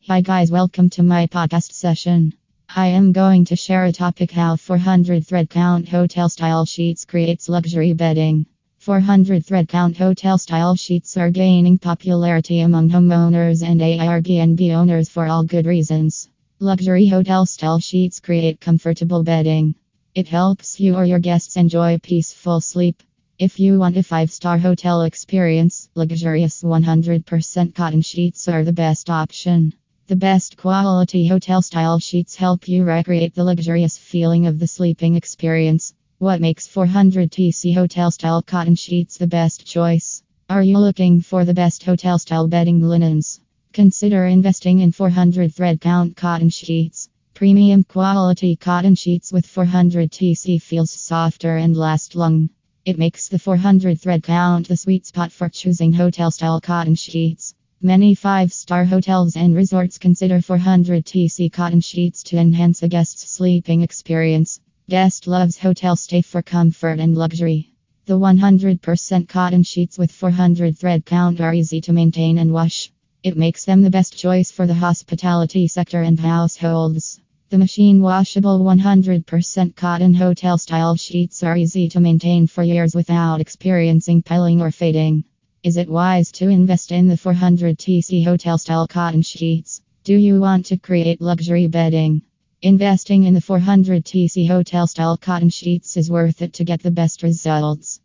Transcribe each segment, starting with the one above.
Hi guys, welcome to my podcast session. I am going to share a topic how 400 thread count hotel style sheets creates luxury bedding. 400 thread count hotel style sheets are gaining popularity among homeowners and Airbnb owners for all good reasons. Luxury hotel style sheets create comfortable bedding. It helps you or your guests enjoy peaceful sleep. If you want a 5-star hotel experience, luxurious 100% cotton sheets are the best option. The best quality hotel style sheets help you recreate the luxurious feeling of the sleeping experience. What makes 400TC hotel style cotton sheets the best choice? Are you looking for the best hotel style bedding linens? Consider investing in 400 thread count cotton sheets. Premium quality cotton sheets with 400TC feels softer and last long. It makes the 400 thread count the sweet spot for choosing hotel style cotton sheets. Many 5-star hotels and resorts consider 400TC cotton sheets to enhance a guest's sleeping experience. Guest loves hotel stay for comfort and luxury. The 100% cotton sheets with 400 thread count are easy to maintain and wash. It makes them the best choice for the hospitality sector and households. The machine washable 100% cotton hotel style sheets are easy to maintain for years without experiencing piling or fading. Is it wise to invest in the 400TC hotel style cotton sheets? Do you want to create luxury bedding? Investing in the 400TC hotel style cotton sheets is worth it to get the best results.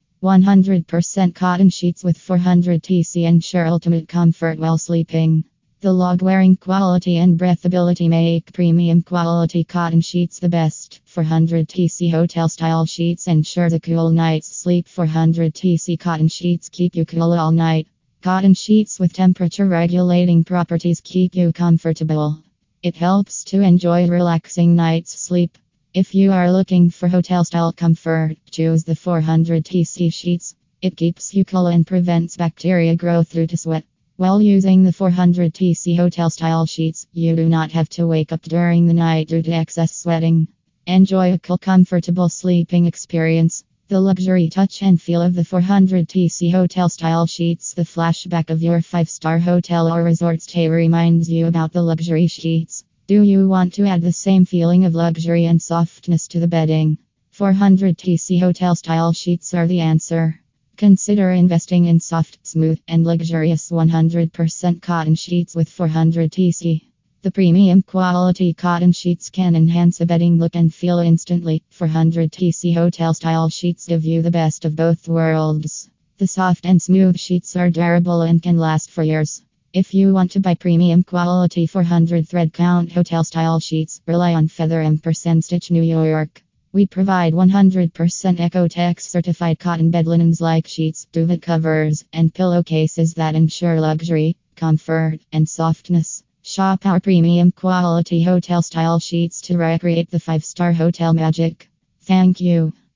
100% cotton sheets with 400TC ensure ultimate comfort while sleeping. The log-wearing quality and breathability make premium quality cotton sheets the best. 400TC hotel style sheets ensure the cool night's sleep. 400TC cotton sheets keep you cool all night. Cotton sheets with temperature regulating properties keep you comfortable. It helps to enjoy a relaxing night's sleep. If you are looking for hotel style comfort, choose the 400TC sheets. It keeps you cool and prevents bacteria growth due to sweat. While using the 400TC hotel style sheets, you do not have to wake up during the night due to excess sweating. Enjoy a cool, comfortable sleeping experience. The luxury touch and feel of the 400TC hotel style sheets. The flashback of your 5-star hotel or resort stay reminds you about the luxury sheets. Do you want to add the same feeling of luxury and softness to the bedding? 400TC hotel style sheets are the answer. Consider investing in soft, smooth, and luxurious 100% cotton sheets with 400TC. The premium quality cotton sheets can enhance a bedding look and feel instantly. 400TC hotel style sheets give you the best of both worlds. The soft and smooth sheets are durable and can last for years. If you want to buy premium quality 400 thread count hotel style sheets, rely on Feather & Stitch New York. We provide 100% Ecotex certified cotton bed linens like sheets, duvet covers, and pillowcases that ensure luxury, comfort, and softness. Shop our premium quality hotel style sheets to recreate the 5-star hotel magic. Thank you.